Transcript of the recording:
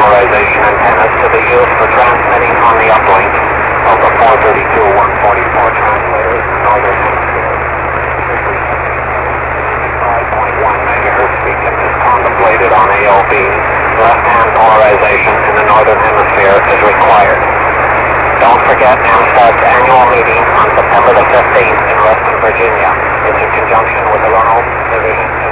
polarization antennas to be used for transmitting on the uplink of the 432-144 translators in the northern hemisphere. The 5.1 megahertz beacon is contemplated on AOB. Left-hand polarization in the northern hemisphere is required. Don't forget AMSAT's annual meeting on September the 15th in Reston, Virginia. It's in conjunction with the Renault Division